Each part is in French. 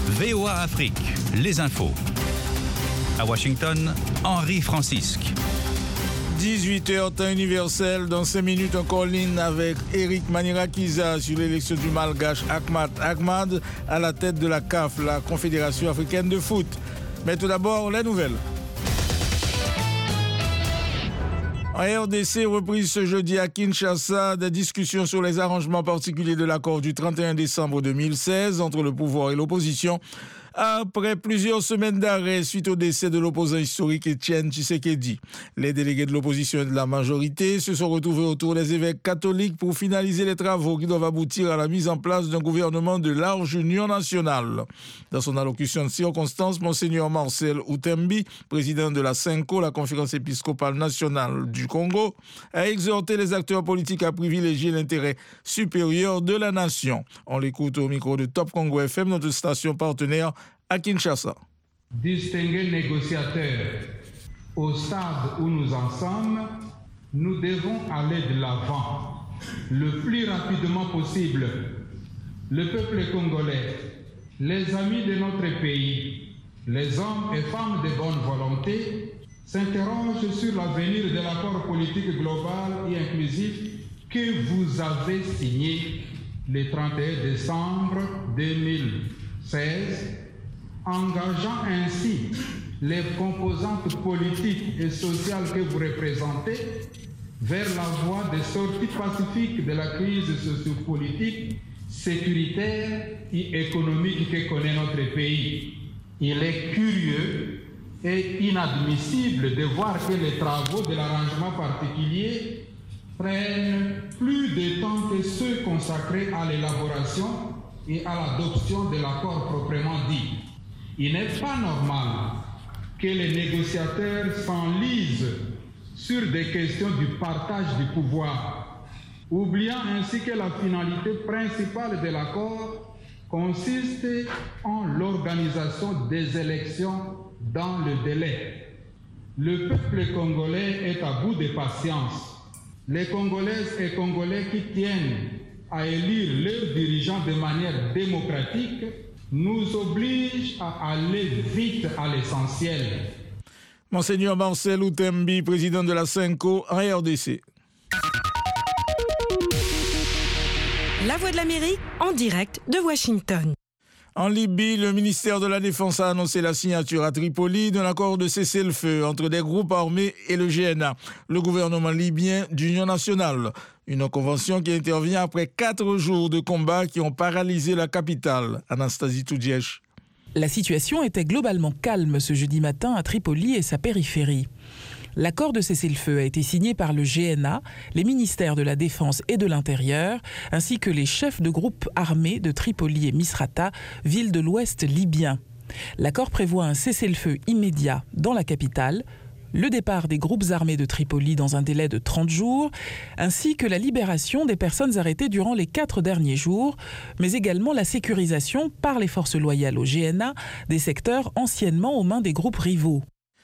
VOA Afrique, les infos. À Washington, Henri Francisque. 18h, temps universel. Dans 5 minutes, encore ligne avec Eric Manirakiza sur l'élection du Malgache Ahmad à la tête de la CAF, la Confédération africaine de foot. Mais tout d'abord, les nouvelles. En RDC, reprise ce jeudi à Kinshasa des discussions sur les arrangements particuliers de l'accord du 31 décembre 2016 entre le pouvoir et l'opposition. Après plusieurs semaines d'arrêt suite au décès de l'opposant historique Étienne Tshisekedi, les délégués de l'opposition et de la majorité se sont retrouvés autour des évêques catholiques pour finaliser les travaux qui doivent aboutir à la mise en place d'un gouvernement de large union nationale. Dans son allocution de circonstance, Monseigneur Marcel Outembi, président de la CENCO, la Conférence épiscopale nationale du Congo, a exhorté les acteurs politiques à privilégier l'intérêt supérieur de la nation. On l'écoute au micro de Top Congo FM, notre station partenaire à Kinshasa. Distingués négociateurs, au stade où nous en sommes, nous devons aller de l'avant le plus rapidement possible. Le peuple congolais, les amis de notre pays, les hommes et femmes de bonne volonté s'interrogent sur l'avenir de l'accord politique global et inclusif que vous avez signé le 31 décembre 2016, engageant ainsi les composantes politiques et sociales que vous représentez vers la voie de sortie pacifique de la crise sociopolitique, sécuritaire et économique que connaît notre pays. Il est curieux et inadmissible de voir que les travaux de l'arrangement particulier prennent plus de temps que ceux consacrés à l'élaboration et à l'adoption de l'accord proprement dit. Il n'est pas normal que les négociateurs s'enlisent sur des questions du partage du pouvoir, oubliant ainsi que la finalité principale de l'accord consiste en l'organisation des élections dans le délai. Le peuple congolais est à bout de patience. Les Congolaises et Congolais qui tiennent à élire leurs dirigeants de manière démocratique nous oblige à aller vite à l'essentiel. Monseigneur Marcel Outembi, président de la CENCO en RDC. La Voix de l'Amérique en direct de Washington. En Libye, le ministère de la Défense a annoncé la signature à Tripoli d'un accord de cessez-le-feu entre des groupes armés et le GNA, le gouvernement libyen d'union nationale. Une convention qui intervient après 4 jours de combats qui ont paralysé la capitale. Anastasie Toudiesh. La situation était globalement calme ce jeudi matin à Tripoli et sa périphérie. L'accord de cessez-le-feu a été signé par le GNA, les ministères de la Défense et de l'Intérieur, ainsi que les chefs de groupes armés de Tripoli et Misrata, ville de l'ouest libyen. L'accord prévoit un cessez-le-feu immédiat dans la capitale, le départ des groupes armés de Tripoli dans un délai de 30 jours, ainsi que la libération des personnes arrêtées durant les 4 derniers jours, mais également la sécurisation par les forces loyales au GNA des secteurs anciennement aux mains des groupes rivaux.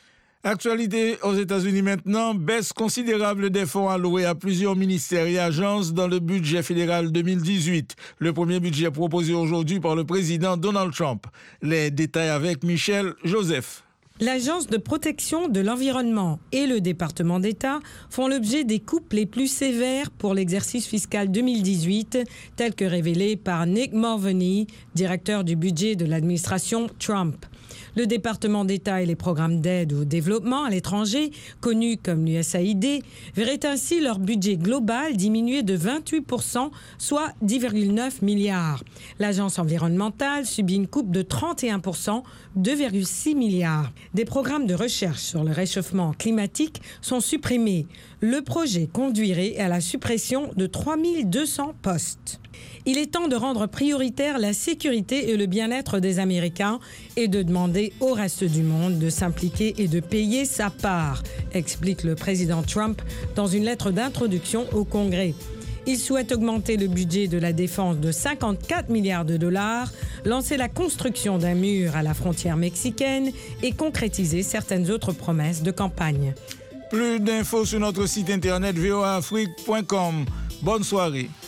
Actualité aux États-Unis maintenant, baisse considérable des fonds alloués à plusieurs ministères et agences dans le budget fédéral 2018. Le premier budget proposé aujourd'hui par le président Donald Trump. Les détails avec Michel Joseph. L'Agence de protection de l'environnement et le département d'État font l'objet des coupes les plus sévères pour l'exercice fiscal 2018, tel que révélé par Nick Mulvaney, directeur du budget de l'administration Trump. Le département d'État et les programmes d'aide au développement à l'étranger, connus comme l'USAID, verraient ainsi leur budget global diminuer de 28%, soit 10,9 milliards. L'agence environnementale subit une coupe de 31%, 2,6 milliards. Des programmes de recherche sur le réchauffement climatique sont supprimés. Le projet conduirait à la suppression de 3200 postes. Il est temps de rendre prioritaire la sécurité et le bien-être des Américains et de demander au reste du monde de s'impliquer et de payer sa part, explique le président Trump dans une lettre d'introduction au Congrès. Il souhaite augmenter le budget de la défense de 54 milliards de dollars, lancer la construction d'un mur à la frontière mexicaine et concrétiser certaines autres promesses de campagne. Plus d'infos sur notre site internet voaafrique.com. Bonne soirée.